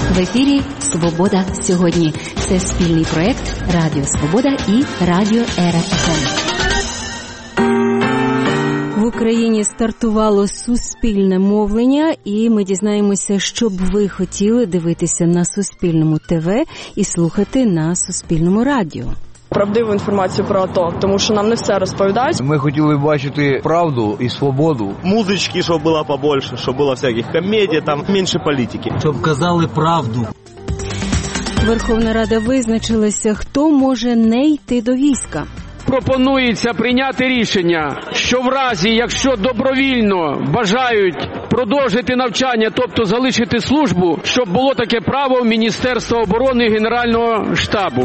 В ефірі «Свобода сьогодні». Це спільний проєкт Радіо Свобода і Радіо ЕРА-ФМ. В Україні стартувало суспільне мовлення, і ми дізнаємося, що б ви хотіли дивитися на Суспільному ТВ і слухати на Суспільному радіо. Правдиву інформацію про АТО, тому що нам не все розповідають. Ми хотіли бачити правду і свободу. Музички, щоб було побольше, щоб було всяких комедій, там менше політики. Щоб казали правду. Верховна Рада визначилася, хто може не йти до війська. Пропонується прийняти рішення, що в разі, якщо добровільно бажають продовжити навчання, тобто залишити службу, щоб було таке право в Міністерства оборони і Генерального штабу.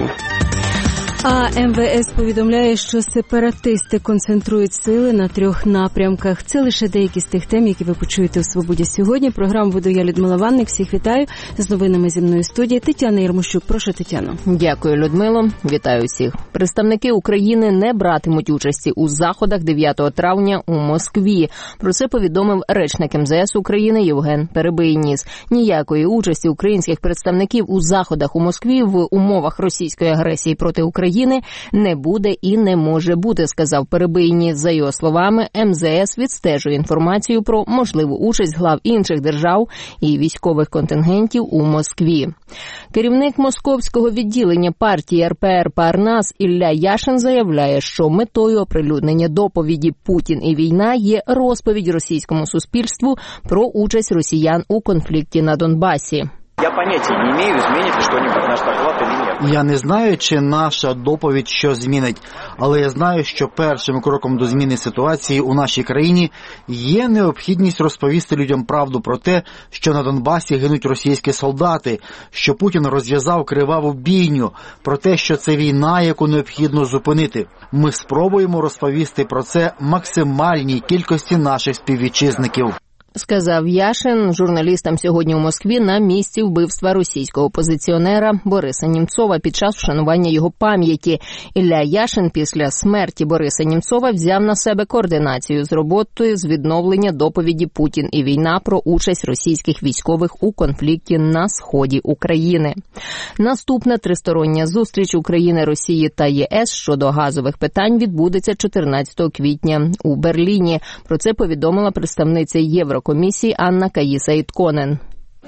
А МВС повідомляє, що сепаратисти концентрують сили на 3 напрямках. Це лише деякі з тих тем, які ви почуєте у «Свободі сьогодні». Програму веду я, Людмила Ванник. Всіх вітаю. З новинами зі мною в студії Тетяна Єрмощук. Прошу, Тетяно. Дякую, Людмило. Вітаю всіх. Представники України не братимуть участі у заходах 9 травня у Москві. Про це повідомив речник МЗС України Євген Перебийніс. Ніякої участі українських представників у заходах у Москві в умовах російської агресії проти України не буде і не може бути, сказав Перебийніс. За його словами, МЗС відстежує інформацію про можливу участь глав інших держав і військових контингентів у Москві. Керівник московського відділення партії РПР Парнас Ілля Яшин заявляє, що метою оприлюднення доповіді «Путін і війна» є розповідь російському суспільству про участь росіян у конфлікті на Донбасі. Я поняття не маю, змінить що-небудь наш доклад чи ні. Я не знаю, чи наша доповідь що змінить, але я знаю, що першим кроком до зміни ситуації у нашій країні є необхідність розповісти людям правду про те, що на Донбасі гинуть російські солдати, що Путін розв'язав криваву бійню, про те, що це війна, яку необхідно зупинити. Ми спробуємо розповісти про це максимальній кількості наших співвітчизників. Сказав Яшин журналістам сьогодні у Москві на місці вбивства російського опозиціонера Бориса Німцова під час вшанування його пам'яті. Ілля Яшин після смерті Бориса Німцова взяв на себе координацію з роботою з відновлення доповіді «Путін і війна» про участь російських військових у конфлікті на сході України. Наступна тристороння зустріч України, Росії та ЄС щодо газових питань відбудеться 14 квітня у Берліні. Про це повідомила представниця Єврокомісії Анна Каїса-Ітконен.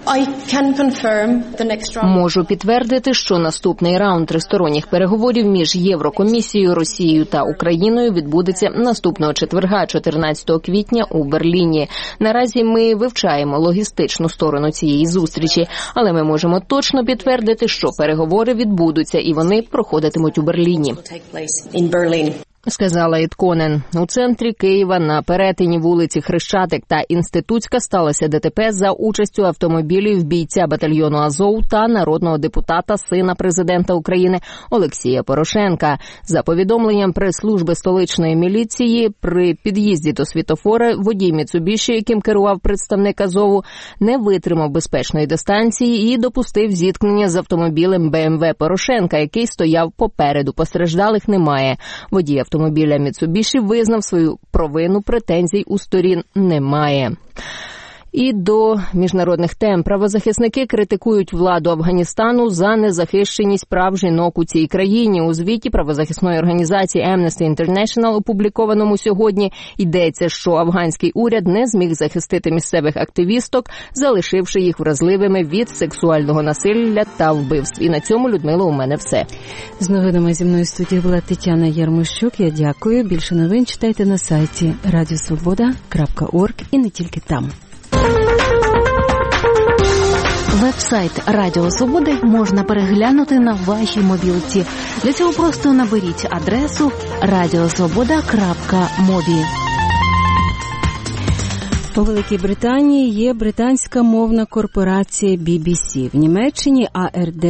Можу підтвердити, що наступний раунд тристоронніх переговорів між Єврокомісією, Росією та Україною відбудеться наступного четверга, 14 квітня у Берліні. Наразі ми вивчаємо логістичну сторону цієї зустрічі, але ми можемо точно підтвердити, що переговори відбудуться і вони проходитимуть у Берліні. Сказала Ітконен. У центрі Києва на перетині вулиці Хрещатик та Інститутська сталося ДТП за участю автомобілів бійця батальйону Азов та народного депутата, сина президента України Олексія Порошенка. За повідомленням прес-служби столичної міліції, при під'їзді до світлофора водій Міцубіші, яким керував представник Азову, не витримав безпечної дистанції і допустив зіткнення з автомобілем БМВ Порошенка, який стояв попереду. Постраждалих немає. Водій автомобіля Міцубіші визнав свою провину, претензій у сторін немає. І до міжнародних тем. Правозахисники критикують владу Афганістану за незахищеність прав жінок у цій країні. У звіті правозахисної організації Amnesty International, опублікованому сьогодні, йдеться, що афганський уряд не зміг захистити місцевих активісток, залишивши їх вразливими від сексуального насилля та вбивств. І на цьому, Людмило, у мене все. З новинами зі мною в студії була Тетяна Єрмощук. Я дякую. Більше новин читайте на сайті radiosvoboda.org і не тільки там. Веб-сайт Радіо Свободи можна переглянути на вашій мобілці. Для цього просто наберіть адресу radiosvoboda.mobi. У Великій Британії є британська мовна корпорація BBC. В Німеччині ARD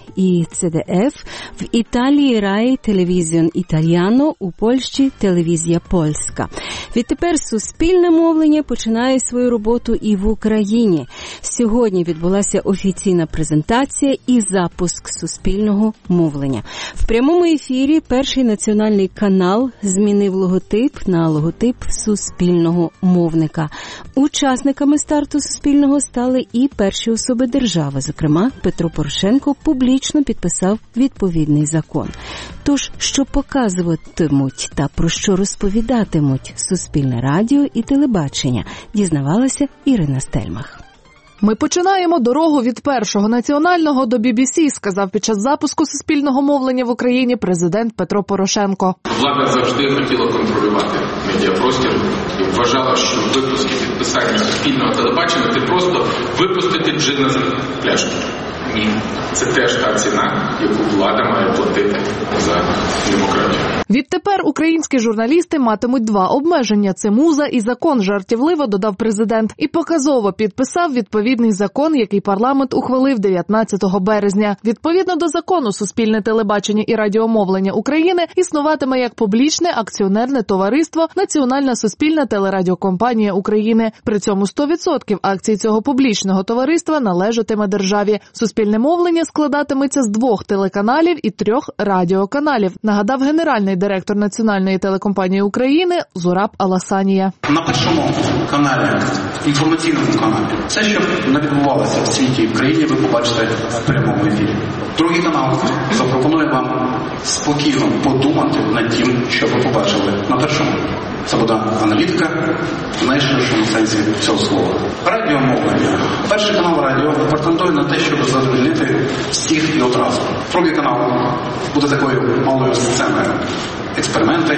і ЦДФ, в Італії Рай Телевізіон Італіано, у Польщі Телевізія Польська. Відтепер суспільне мовлення починає свою роботу і в Україні. Сьогодні відбулася офіційна презентація і запуск суспільного мовлення. В прямому ефірі Перший національний канал змінив логотип на логотип суспільного мовника. Учасниками старту суспільного стали і перші особи держави. Зокрема, Петро Порошенко публічно підписав відповідний закон. Тож, що показуватимуть та про що розповідатимуть Суспільне радіо і телебачення, дізнавалася Ірина Стельмах. Ми починаємо дорогу від Першого національного до BBC, сказав під час запуску суспільного мовлення в Україні президент Петро Порошенко. Влада завжди хотіла контролювати медіапростір і вважала, що випуск і підписання суспільного телебачення – це просто випустити джина з пляшки. Ні, це теж та ціна, яку влада має платити за демократію. Відтепер українські журналісти матимуть два обмеження – це муза і закон, жартівливо додав президент. І показово підписав відповідний закон, який парламент ухвалив 19 березня. Відповідно до закону, суспільне телебачення і радіомовлення України існуватиме як публічне акціонерне товариство Національна суспільна телерадіокомпанія України. При цьому 100% акцій цього публічного товариства належатиме державі. Суспільне мовлення складатиметься з 2 телеканалів і 3 радіоканалів, нагадав генеральний директор Національної телекомпанії України Зураб Аласанія. На Першому каналі, інформаційному каналі, все, що не відбувалося в світі і в країні, ви побачите в прямому ефірі. Другий канал запропонує вам спокійно подумати над тим, що ви побачили на Першому. Це буде аналітика в найширшому сенсі цього слова. Радіомовлення. Перший канал радіо претендує на те, щоб задовольнити всіх і одразу. Другий канал буде такою малою сценою. Експерименти,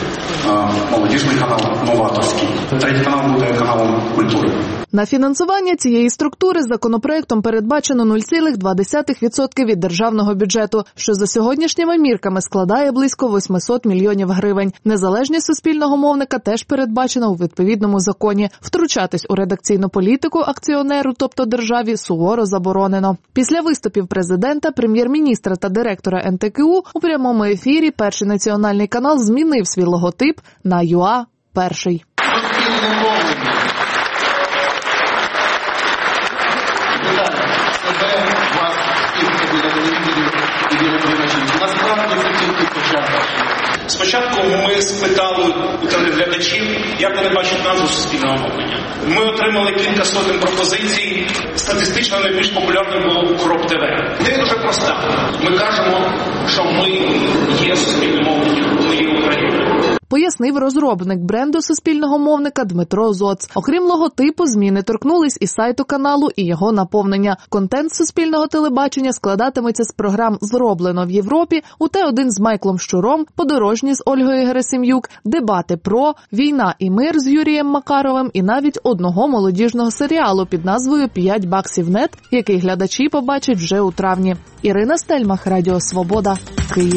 молодіжний канал, новаторський. Третій канал буде каналом культури. На фінансування цієї структури законопроектом передбачено 0,2% від державного бюджету, що за сьогоднішніми мірками складає близько 800 мільйонів гривень. Незалежність суспільного мовника теж передбачена у відповідному законі. Втручатись у редакційну політику акціонеру, тобто державі, суворо заборонено. Після виступів президента, прем'єр-міністра та директора НТКУ у прямому ефірі Перший національний канал змінив свій логотип на ЮА Перший. Насправді це тільки початок. Спочатку ми спитали у телеглядачів, як вони бачать назву суспільного мовлення. Ми отримали кілька сотень пропозицій. Статистично найбільш популярним було Укроп ТВ. Ідея дуже проста. Ми кажемо, що ми є суспільне мовлення, ми є Україна. Пояснив розробник бренду суспільного мовника Дмитро Зоц. Окрім логотипу, зміни торкнулись і сайту каналу, і його наповнення. Контент суспільного телебачення складатиметься з програм «Зроблено в Європі», у Т1 з Майклом Щуром, «Подорожні» з Ольгою Герасим'юк, «Дебати про», «Війна і мир» з Юрієм Макаровим і навіть одного молодіжного серіалу під назвою «5 нет», який глядачі побачать вже у травні. Ірина Стельмах, Радіо Свобода, Київ.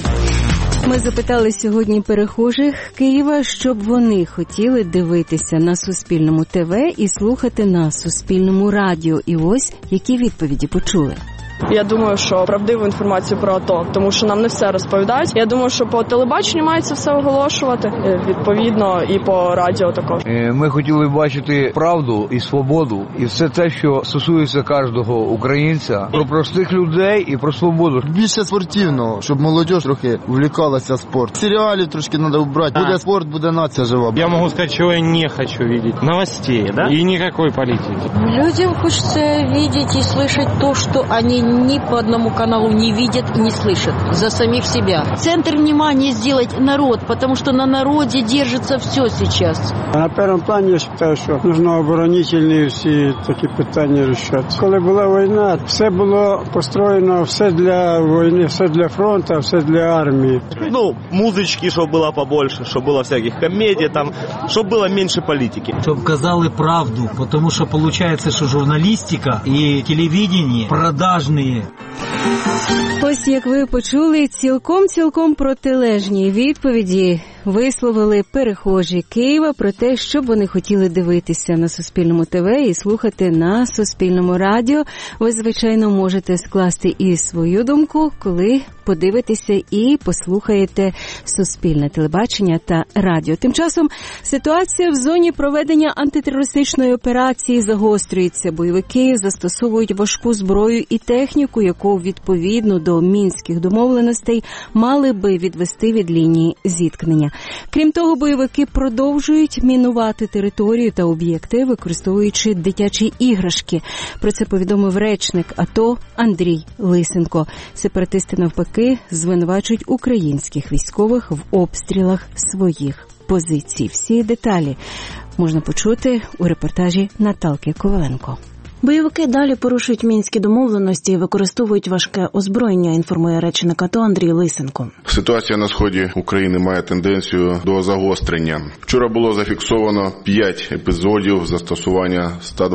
Ми запитали сьогодні перехожих Києва, щоб вони хотіли дивитися на Суспільному ТВ і слухати на Суспільному радіо. І ось які відповіді почули. Я думаю, що правдиву інформацію про АТО, тому що нам не все розповідають. Я думаю, що по телебаченню мається все оголошувати, відповідно, і по радіо також. Ми хотіли бачити правду і свободу, і все те, що стосується кожного українця, про простих людей і про свободу. Більше спортивного, щоб молодь трохи увлікалася спортом. Серіалів трошки треба убрати. Буде спорт, буде нація жива. Я можу сказати, що я не хочу бачити. Новостей, да? І ніякої політики. Людям хочеться бачити і слухати те, що вони ни по одному каналу не видят и не слышат за самих себя. Центр внимания сделать народ, потому что на народе держится все сейчас. На першому плані я вважаю, що потрібно оборонительні всі такі питання рішати. Коли була війна, все було построєно, все для війни, все для фронту, все для армії. Ну, музички, щоб було побольше, щоб було всяких комедій, там, щоб було менше політики. Щоб казали правду, тому що виходить, що журналістика і телебачення продажні. Ось, як ви почули, цілком протилежні відповіді висловили перехожі Києва про те, що б вони хотіли дивитися на Суспільному ТВ і слухати на Суспільному радіо. Ви, звичайно, можете скласти і свою думку, коли подивитеся і послухаєте Суспільне телебачення та радіо. Тим часом ситуація в зоні проведення антитерористичної операції загострюється. Бойовики застосовують важку зброю і техніку, яку відповідно до мінських домовленостей мали би відвести від лінії зіткнення. Крім того, бойовики продовжують мінувати територію та об'єкти, використовуючи дитячі іграшки. Про це повідомив речник АТО Андрій Лисенко. Сепаратисти навпаки звинувачують українських військових в обстрілах своїх позицій. Всі деталі можна почути у репортажі Наталки Коваленко. Бойовики далі порушують мінські домовленості і використовують важке озброєння, інформує речник АТО Андрій Лисенко. Ситуація на сході України має тенденцію до загострення. Вчора було зафіксовано 5 епізодів застосування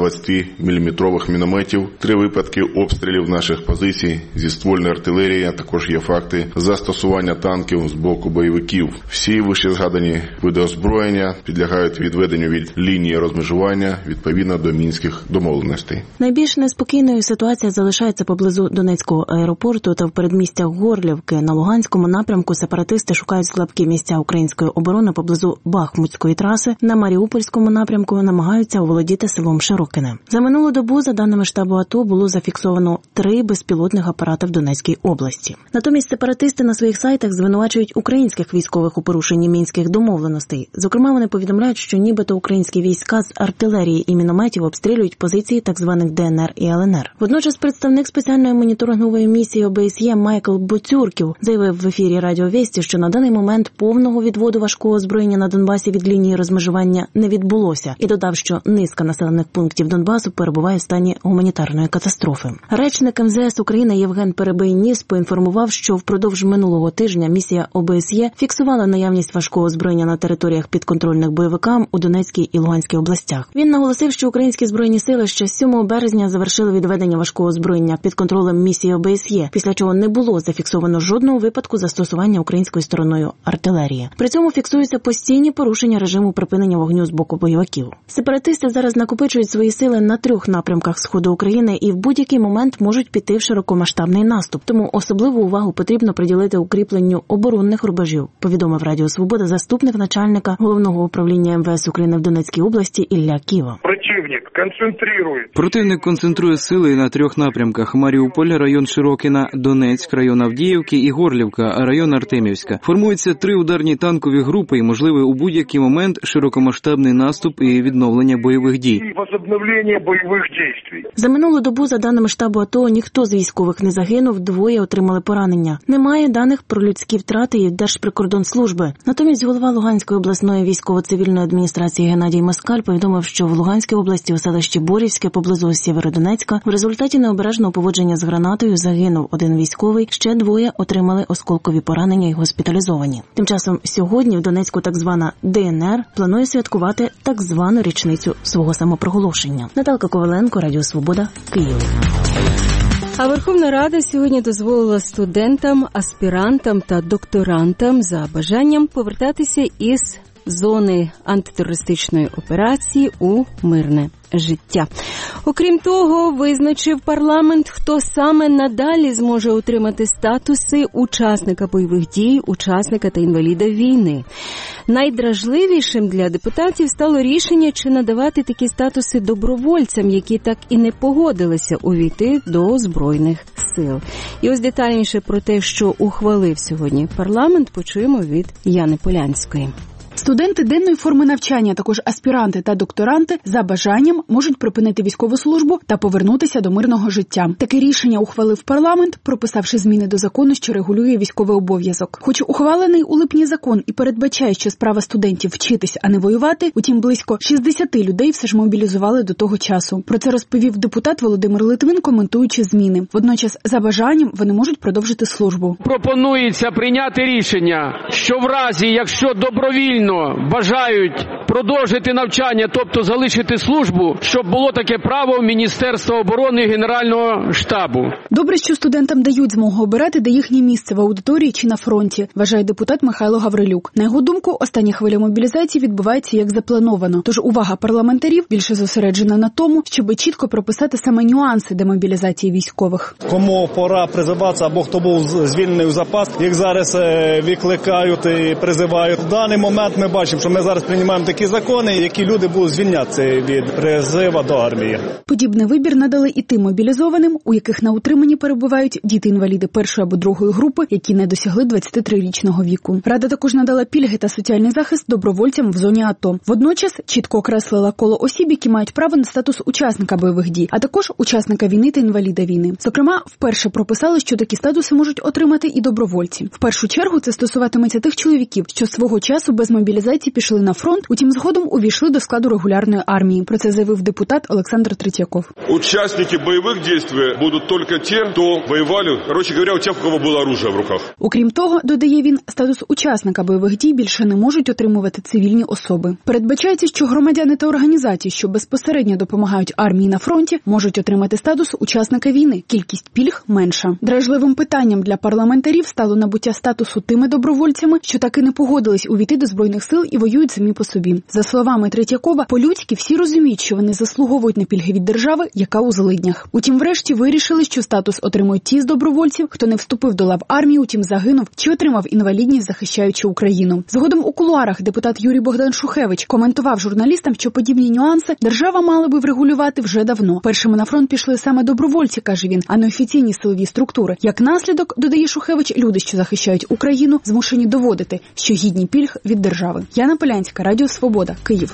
120-мм мінометів, 3 випадки обстрілів наших позицій зі ствольної артилерії, а також є факти застосування танків з боку бойовиків. Всі вищезгадані види озброєння підлягають відведенню від лінії розмежування відповідно до мінських домовленостей. Найбільш неспокійною ситуація залишається поблизу Донецького аеропорту та в передмістях Горлівки. На Луганському напрямку сепаратисти шукають слабкі місця української оборони поблизу Бахмутської траси. На Маріупольському напрямку намагаються оволодіти селом Широкине. За минулу добу, за даними штабу АТО, було зафіксовано 3 безпілотних апарати в Донецькій області. Натомість сепаратисти на своїх сайтах звинувачують українських військових у порушенні мінських домовленостей. Зокрема, вони повідомляють, що нібито українські війська з артилерії і мінометів обстрілюють позиції так званих ДНР і ЛНР. Водночас представник спеціальної моніторингової місії ОБСЄ Майкл Боцюрків заявив в ефірі Радіо Вєсті, що на даний момент повного відводу важкого озброєння на Донбасі від лінії розмежування не відбулося. І додав, що низка населених пунктів Донбасу перебуває в стані гуманітарної катастрофи. Речник МЗС України Євген Перебий-Ніс поінформував, що впродовж минулого тижня місія ОБСЄ фіксувала наявність важкого озброєння на територіях підконтрольних бойовикам у Донецькій і Луганській областях. Він наголосив, що українські збройні сили ще 7 березня завершили відведення важкого озброєння під контролем місії ОБСЄ, після чого не було зафіксовано жодного випадку застосування українською стороною артилерії. При цьому фіксуються постійні порушення режиму припинення вогню з боку бойовиків. Сепаратисти зараз накопичують свої сили на 3 напрямках сходу України і в будь-який момент можуть піти в широкомасштабний наступ. Тому особливу увагу потрібно приділити укріпленню оборонних рубежів, повідомив Радіо Свобода заступник начальника Головного управління МВС України в Донецькій області Ілля Ківа. Противник концентрує. Противник концентрує сили на 3 напрямках: Маріуполь, район Широкіна, Донецьк, район Авдіївки і Горлівка, район Артемівська. Формуються 3 ударні танкові групи і можливий у будь-який момент широкомасштабний наступ і відновлення бойових дій. За минулу добу, за даними штабу АТО, ніхто з військових не загинув, 2 отримали поранення. Немає даних про людські втрати і Держприкордонслужби. Натомість голова Луганської обласної військово-цивільної адміністрації Геннадій Москаль повідомив, що в Луганській області у селищі Борівське поблизу Сєвєродонецька в результаті необережного поводження з гранатою загинув 1 військовий, ще 2 отримали осколкові поранення і госпіталізовані. Тим часом сьогодні в Донецьку так звана ДНР планує святкувати так звану річницю свого самопроголошення. Наталка Коваленко, Радіо Свобода, Київ. А Верховна Рада сьогодні дозволила студентам, аспірантам та докторантам за бажанням повертатися із зони антитерористичної операції у мирне життя. Окрім того, визначив парламент, хто саме надалі зможе отримати статуси учасника бойових дій, учасника та інваліда війни. Найдражливішим для депутатів стало рішення, чи надавати такі статуси добровольцям, які так і не погодилися увійти до Збройних сил. І ось детальніше про те, що ухвалив сьогодні парламент, почуємо від Яни Полянської. Студенти денної форми навчання, також аспіранти та докторанти, за бажанням можуть припинити військову службу та повернутися до мирного життя. Таке рішення ухвалив парламент, прописавши зміни до закону, що регулює військовий обов'язок. Хоч ухвалений у липні закон і передбачає, що справа студентів вчитись, а не воювати, утім близько 60 людей все ж мобілізували до того часу. Про це розповів депутат Володимир Литвин, коментуючи зміни. Водночас, за бажанням, вони можуть продовжити службу. Пропонується прийняти рішення, що в разі, якщо добровільно добровільно бажають продовжити навчання, тобто залишити службу, щоб було таке право Міністерства оборони і Генерального штабу. Добре, що студентам дають змогу обирати, де їхнє місце в аудиторії чи на фронті, вважає депутат Михайло Гаврилюк. На його думку, остання хвиля мобілізації відбувається як заплановано. Тож увага парламентарів більше зосереджена на тому, щоб чітко прописати саме нюанси демобілізації військових. Кому пора призиватися або хто був звільнений у запас, їх зараз викликають і призивають. В даний момент ми бачимо, що ми зараз приймаємо такі закони, які люди будуть звільнятися від призиву до армії. Подібний вибір надали і тим мобілізованим, у яких на утриманні перебувають діти-інваліди першої або другої групи, які не досягли 23-річного віку. Рада також надала пільги та соціальний захист добровольцям в зоні АТО. Водночас чітко окреслила коло осіб, які мають право на статус учасника бойових дій, а також учасника війни та інваліда війни. Зокрема, вперше прописали, що такі статуси можуть отримати і добровольці. В першу чергу це стосуватиметься тих чоловіків, що свого часу без мобілізації пішли на фронт, утім згодом увійшли до складу регулярної армії. Про це заявив депутат Олександр Третьяков. Учасники бойових дій будуть тільки ті, хто воювали, коротше говоря, у тих, у кого було оружие в руках. Окрім того, додає він, статус учасника бойових дій більше не можуть отримувати цивільні особи. Передбачається, що громадяни та організації, що безпосередньо допомагають армії на фронті, можуть отримати статус учасника війни. Кількість пільг менша. Дражливим питанням для парламентарів стало набуття статусу тими добровольцями, що таки не погодились увійти до Збройних сил і воюють самі по собі. За словами Третьякова, по-людськи всі розуміють, що вони заслуговують на пільги від держави, яка у злиднях. Утім, врешті вирішили, що статус отримують ті з добровольців, хто не вступив до лав армії, утім загинув чи отримав інвалідність, захищаючи Україну. Згодом у кулуарах депутат Юрій Богдан Шухевич коментував журналістам, що подібні нюанси держава мала би врегулювати вже давно. Першими на фронт пішли саме добровольці, каже він, а не офіційні силові структури. Як наслідок, додає Шухевич, люди, що захищають Україну, змушені доводити, що гідні пільг від держави. Яна Полянська, Радіо Свобода, Київ.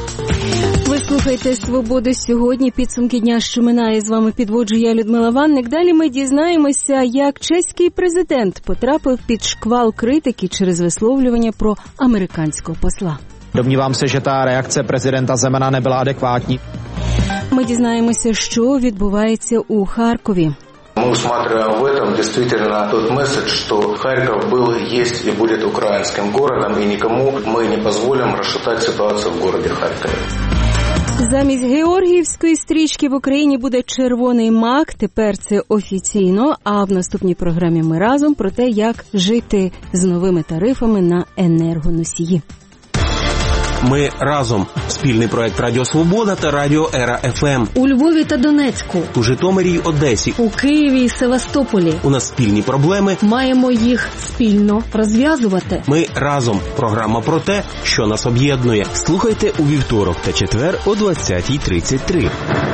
Ви слухаєте «Свободу сьогодні». Підсумки дня, що минає. З вами підводжу я, Людмила Ванник. Далі ми дізнаємося, як чеський президент потрапив під шквал критики через висловлювання про американського посла. Domnívám se, že ta reakce prezidenta Zemana nebyla adekvátní. Ми дізнаємося, що відбувається у Харкові. Мы усматриваем в этом действительно тот месседж, что Харьков был, есть и будет украинским городом, и никому мы не позволим расшатать ситуацию в городе Харькове. Замість георгіївської стрічки в Україні буде червоний мак. Тепер це офіційно. А в наступній програмі ми разом про те, як жити з новими тарифами на енергоносії. Ми разом. Спільний проект Радіо Свобода та Радіо Ера ФМ. У Львові та Донецьку. У Житомирі й Одесі. У Києві і Севастополі. У нас спільні проблеми. Маємо їх спільно розв'язувати. Ми разом. Програма про те, що нас об'єднує. Слухайте у вівторок та четвер о 20:33.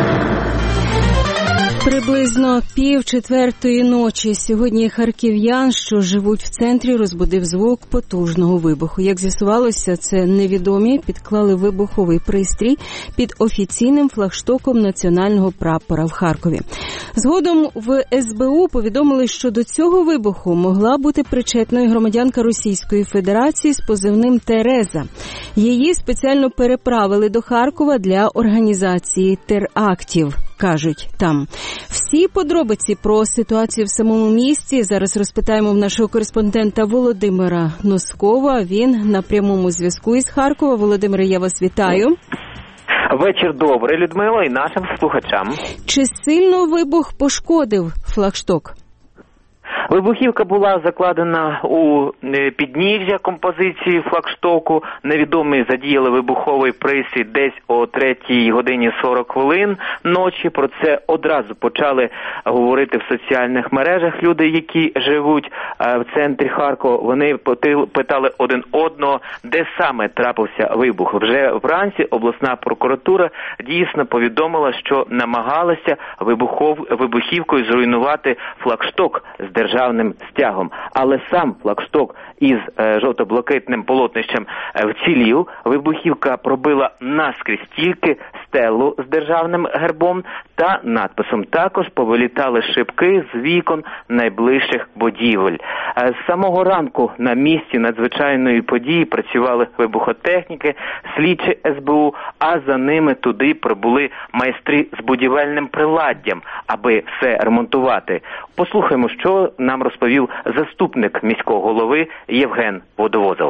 Приблизно 3:45 ночі сьогодні харків'ян, що живуть в центрі, розбудив звук потужного вибуху. Як з'ясувалося, це невідомі підклали вибуховий пристрій під офіційним флагштоком національного прапора в Харкові. Згодом в СБУ повідомили, що до цього вибуху могла бути причетною громадянка Російської Федерації з позивним Тереза. Її спеціально переправили до Харкова для організації терактів, кажуть там. Всі подробиці про ситуацію в самому місті зараз розпитаємо в нашого кореспондента Володимира Носкова. Він на прямому зв'язку із Харкова. Володимире, я вас вітаю. Вечір добрий, Людмила, і нашим слухачам. Чи сильно вибух пошкодив флагшток? Вибухівка була закладена у підніжжя композиції флагштоку. Невідомі задіяли вибуховий пристрій десь о 3:40 ночі. Про це одразу почали говорити в соціальних мережах люди, які живуть в центрі Харкова. Вони питали один одного, де саме трапився вибух. Вже вранці обласна прокуратура дійсно повідомила, що намагалася вибухівкою зруйнувати флагшток з державним стягом. Але сам флагшток із жовто-блакитним полотнищем вцілів. Вибухівка пробила наскрізь тільки стелу з державним гербом та надписом. Також повилітали шибки з вікон найближчих будівель. З самого ранку на місці надзвичайної події працювали вибухотехніки, слідчі СБУ, а за ними туди прибули майстри з будівельним приладдям, аби все ремонтувати. Послухаємо, що нам розповів заступник міського голови Євген Водовозов.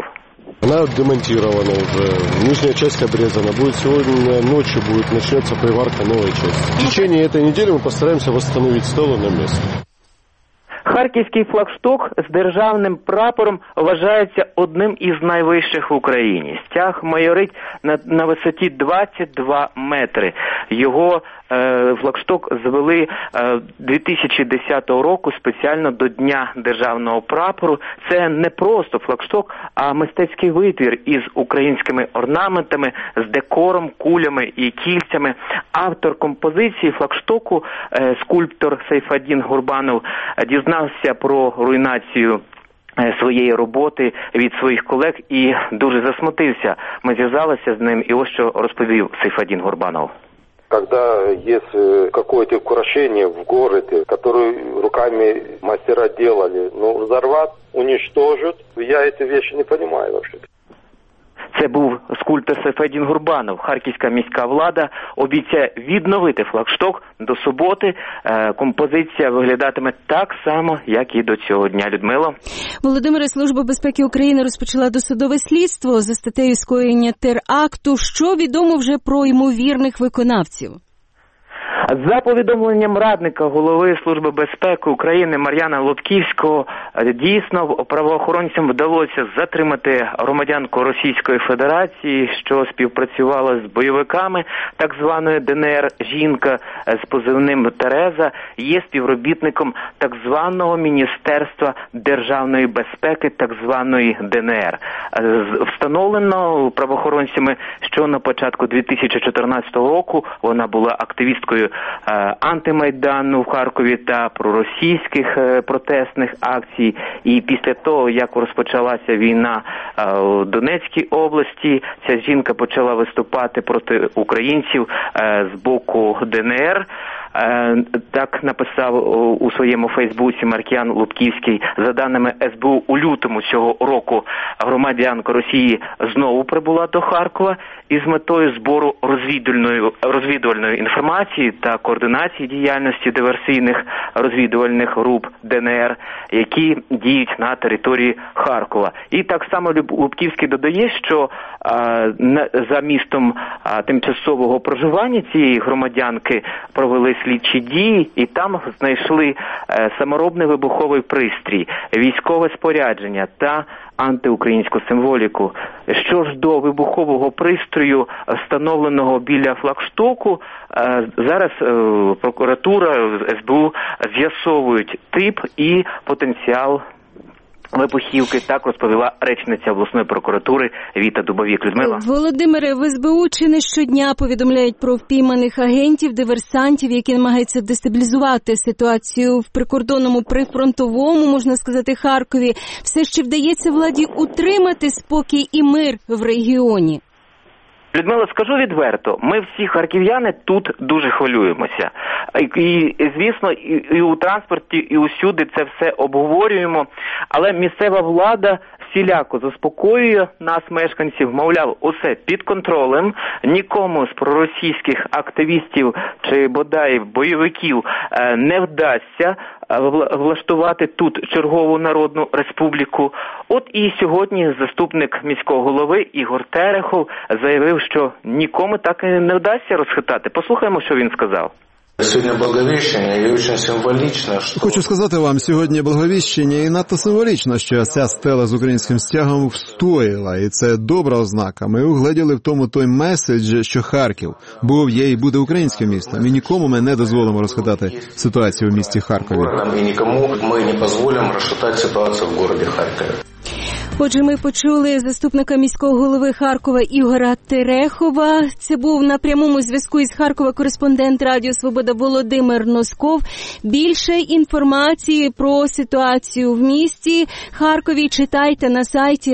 Она демонтирована уже, нижняя часть обрезана. Будет сегодня ночью, начнется приварка новой части. В течение этой недели мы постараемся восстановить стелу на месте. Харківський флагшток з державним прапором вважається одним із найвищих в Україні. Стяг майорить на висоті 22 метри. Його флагшток звели 2010 року спеціально до Дня державного прапору. Це не просто флагшток, а мистецький витвір із українськими орнаментами, з декором, кулями і кільцями. Автор композиції флагштоку, скульптор Сейфадін Гурбанов, дізнався про руйнацію своєї роботи від своїх колег і дуже засмутився. Ми зв'язалися з ним, і ось що розповів Сейфадін Гурбанов. Когда есть какое-то украшение в городе, которое руками мастера делали, взорвать, уничтожить, я эти вещи не понимаю вообще. Це був скульптор Сейфадін Гурбанов. Харківська міська влада обіцяє відновити флагшток до суботи. Композиція виглядатиме так само, як і до цього дня. Людмила. Володимире, Служба безпеки України розпочала досудове слідство за статтею скоєння теракту. Що відомо вже про ймовірних виконавців? За повідомленням радника голови Служби безпеки України Мар'яна Лубківського, дійсно правоохоронцям вдалося затримати громадянку Російської Федерації, що співпрацювала з бойовиками так званої ДНР. Жінка з позивним Тереза є співробітником так званого Міністерства державної безпеки так званої ДНР. Встановлено правоохоронцями, що на початку 2014 року вона була активісткою антимайдану в Харкові та проросійських протестних акцій. І після того, як розпочалася війна у Донецькій області, ця жінка почала виступати проти українців з боку ДНР. Так написав у своєму Фейсбуці Мар'ян Лубківський. За даними СБУ, у лютому цього року громадянка Росії знову прибула до Харкова із метою збору розвідувальної інформації та координації діяльності диверсійних розвідувальних груп ДНР, які діють на території Харкова. І так само Лубківський додає, що за містом тимчасового проживання цієї громадянки провели слідчі дії, і там знайшли саморобний вибуховий пристрій, військове спорядження та антиукраїнську символіку. Що ж до вибухового пристрою, встановленого біля флагштоку, зараз прокуратура, СБУ з'ясовують тип і потенціал вибухівки. Так розповіла речниця обласної прокуратури Віта Дубовік. Людмила. Володимире, в СБУ чи не щодня повідомляють про впійманих агентів, диверсантів, які намагаються дестабілізувати ситуацію в прикордонному, прифронтовому, можна сказати, Харкові. Все ще вдається владі утримати спокій і мир в регіоні? Людмила, скажу відверто, ми всі харків'яни тут дуже хвилюємося. І звісно, і у транспорті, і усюди це все обговорюємо, але місцева влада всіляко заспокоює нас, мешканців, мовляв, усе під контролем, нікому з проросійських активістів чи бодай бойовиків не вдасться влаштувати тут чергову народну республіку. От і сьогодні заступник міського голови Ігор Терехов заявив, що нікому так і не вдасться розхитати. Послухаємо, що він сказав. Сьогодні Благовіщення і дуже символічно, що... Хочу сказати вам, сьогодні Благовіщення і надто символічно, що ця стела з українським стягом встояла, і це добра ознака. Ми угледіли в тому той меседж, що Харків був, є і буде українським містом, і нікому ми не дозволимо розхитати ситуацію в місті Харкові. І нікому ми не дозволимо розхитати ситуацію в місті Харкові. Отже, ми почули заступника міського голови Харкова Ігора Терехова. Це був на прямому зв'язку із Харкова кореспондент Радіо Свобода Володимир Носков. Більше інформації про ситуацію в місті Харкові читайте на сайті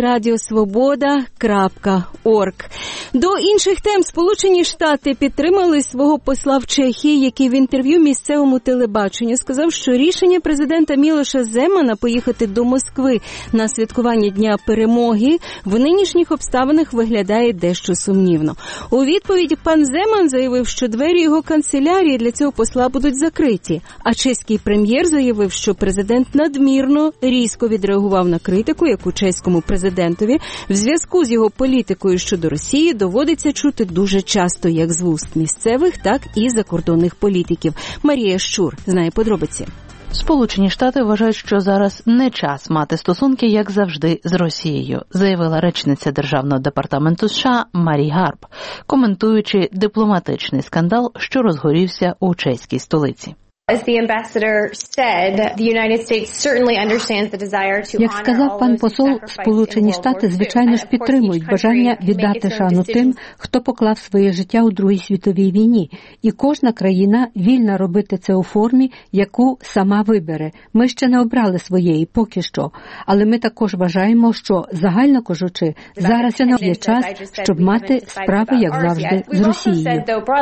radiosvoboda.org. До інших тем. Сполучені Штати підтримали свого посла в Чехії, який в інтерв'ю місцевому телебаченню сказав, що рішення президента Мілоша Земана поїхати до Москви на святкування Дня дня перемоги в нинішніх обставинах виглядає дещо сумнівно. У відповідь пан Земан заявив, що двері його канцелярії для цього посла будуть закриті. А чеський прем'єр заявив, що президент надмірно різко відреагував на критику, яку чеському президентові в зв'язку з його політикою щодо Росії доводиться чути дуже часто, як з вуст місцевих, так і закордонних політиків. Марія Щур знає подробиці. Сполучені Штати вважають, що зараз не час мати стосунки, як завжди, з Росією, заявила речниця Державного департаменту США Марі Гарб, коментуючи дипломатичний скандал, що розгорівся у чеській столиці. Як сказав пан посол, Сполучені Штати, звичайно ж, підтримують бажання віддати шану тим, хто поклав своє життя у Другій світовій війні. І кожна країна вільна робити це у формі, яку сама вибере. Ми ще не обрали своєї, поки що. Але ми також вважаємо, що, загально кажучи, зараз не є час, щоб мати справи, як завжди, з Росією.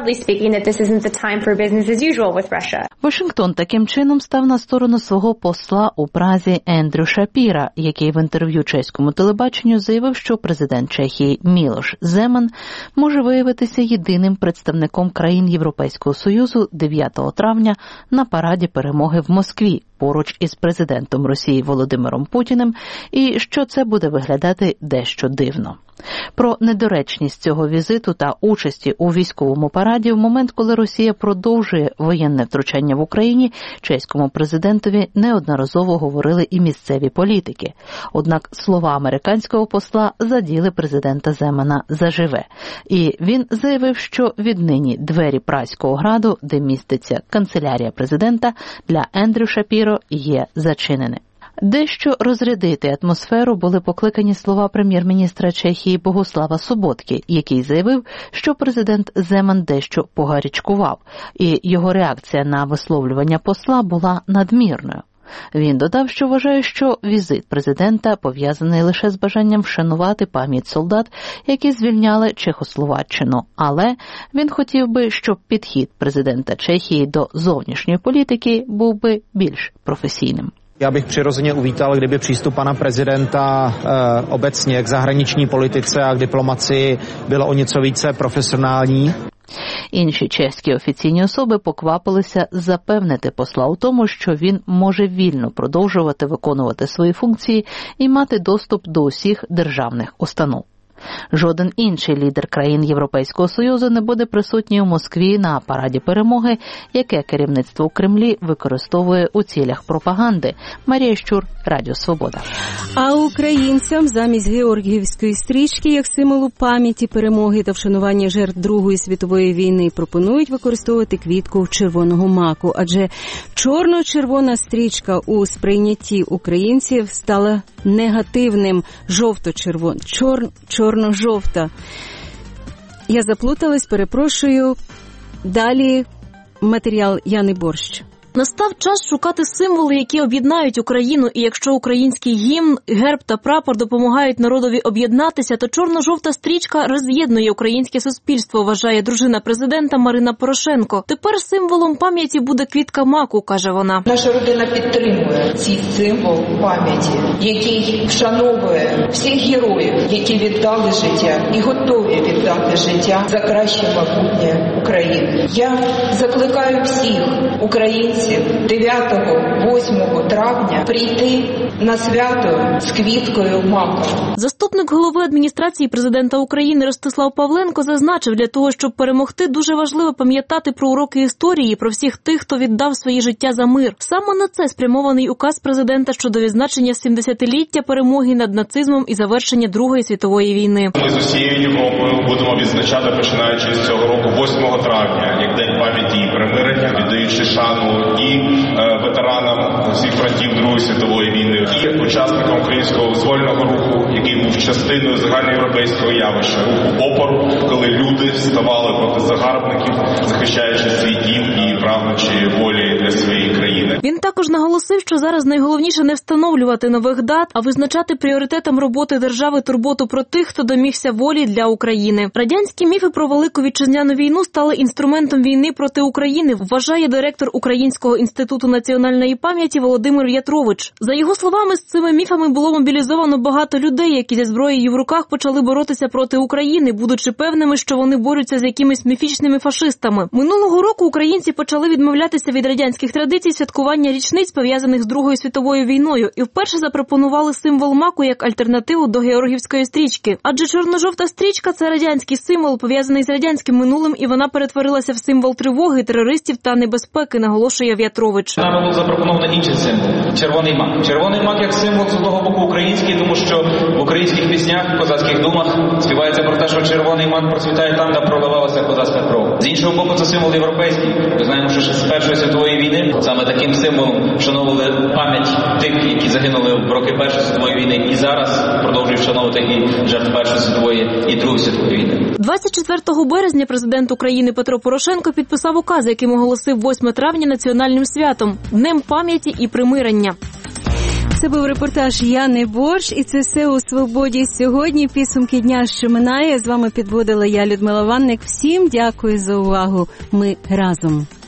Вашингтон таким чином став на сторону свого посла у Празі Ендрю Шапіра, який в інтерв'ю чеському телебаченню заявив, що президент Чехії Мілош Земан може виявитися єдиним представником країн Європейського Союзу 9 травня на параді перемоги в Москві поруч із президентом Росії Володимиром Путіним, і що це буде виглядати дещо дивно. Про недоречність цього візиту та участі у військовому параді в момент, коли Росія продовжує воєнне втручання в Україні, чеському президентові неодноразово говорили і місцеві політики. Однак слова американського посла заділи президента Земана заживе. І він заявив, що віднині двері Празького граду, де міститься канцелярія президента, для Ендрю Шапіро є зачинені. Дещо розрядити атмосферу були покликані слова прем'єр-міністра Чехії Богуслава Соботки, який заявив, що президент Земан дещо погарячкував, і його реакція на висловлювання посла була надмірною. Він додав, що вважає, що візит президента пов'язаний лише з бажанням вшанувати пам'ять солдат, які звільняли Чехословаччину, але він хотів би, щоб підхід президента Čechy do zовнішньої політики був би більш професійним. Já bych přirozeně uvítal, kdyby přístup pana prezidenta obecně k zahraniční politice a k diplomacii bylo o něco více profesionální. Інші чеські офіційні особи поквапилися запевнити посла у тому, що він може вільно продовжувати виконувати свої функції і мати доступ до усіх державних установ. Жоден інший лідер країн Європейського Союзу не буде присутній у Москві на параді перемоги, яке керівництво у Кремлі використовує у цілях пропаганди. Марія Щур, Радіо Свобода. А українцям замість Георгіївської стрічки, як символу пам'яті, перемоги та вшанування жертв Другої світової війни, пропонують використовувати квітку червоного маку. Адже чорно-червона стрічка у сприйнятті українців стала негативним. Чорно-жовта. Я заплуталась, перепрошую. Далі матеріал Яни Борщ. Настав час шукати символи, які об'єднають Україну, і якщо український гімн, герб та прапор допомагають народові об'єднатися, то чорно-жовта стрічка роз'єднує українське суспільство, вважає дружина президента Марина Порошенко. Тепер символом пам'яті буде квітка маку, каже вона. Наша родина підтримує цей символ пам'яті, який вшановує всіх героїв, які віддали життя і готові віддати життя за краще майбутнє України. Я закликаю всіх українців 9-8 травня прийти на свято з квіткою маку. Заступник голови адміністрації президента України Ростислав Павленко зазначив, для того, щоб перемогти, дуже важливо пам'ятати про уроки історії, про всіх тих, хто віддав своє життя за мир. Саме на це спрямований указ президента щодо відзначення 70-ліття перемоги над нацизмом і завершення Другої світової війни. Ми з усією Європою будемо відзначати, починаючи з цього року, 8 травня, як День пам'яті і примирення, віддаючи шану і ветеранам усіх фронтів Другої світової війни, і учасникам українського визвольного руху, який був частиною загальноєвропейського явища, руху опору, коли люди вставали проти загарбників, захищаючи свій дім і прагнучи волі для своєї країни. Він також наголосив, що зараз найголовніше не встановлювати нових дат, а визначати пріоритетом роботи держави турботу про тих, хто домігся волі для України. Радянські міфи про Велику Вітчизняну війну стали інструментом війни проти України, вважає директор Українського інституту національної пам'яті Володимир В'ятрович. За його словами, з цими міфами було мобілізовано багато людей, які зі зброєю в руках почали боротися проти України, будучи певними, що вони борються з якимись міфічними фашистами. Минулого року українці почали відмовлятися від радянських традицій святкування річниць, пов'язаних з Другою світовою війною, і вперше запропонували символ маку як альтернативу до георгіївської стрічки. Адже чорно-жовта стрічка – це радянський символ, пов'язаний з радянським минулим, і вона перетворилася в символ тривоги, терористів та небезпеки, наголошує В'ятрович. Нам був запропонований інший символ – червоний мак. Червоний мак як символ з одного боку український, тому що в українських піснях, в козацьких думах співається про те, що червоний мак процвітає там, де проливалася козацька кров. З іншого боку, це символ європейський. Ми знаємо, що ще з Першої світової війни саме таким символом вшановували пам'ять тих, які загинули в роки Першої світової війни, і зараз продовжують вшановувати і жертв Першої світової і Другої світової війни. 24 березня президент України Петро Порошенко підписав указ, яким оголосив 8 травня національним святом – Днем пам'яті і примирення. Це був репортаж Яни Борщ, і це все у «Свободі» сьогодні. Підсумки дня, що минає. З вами підводила я, Людмила Ванник. Всім дякую за увагу. Ми разом.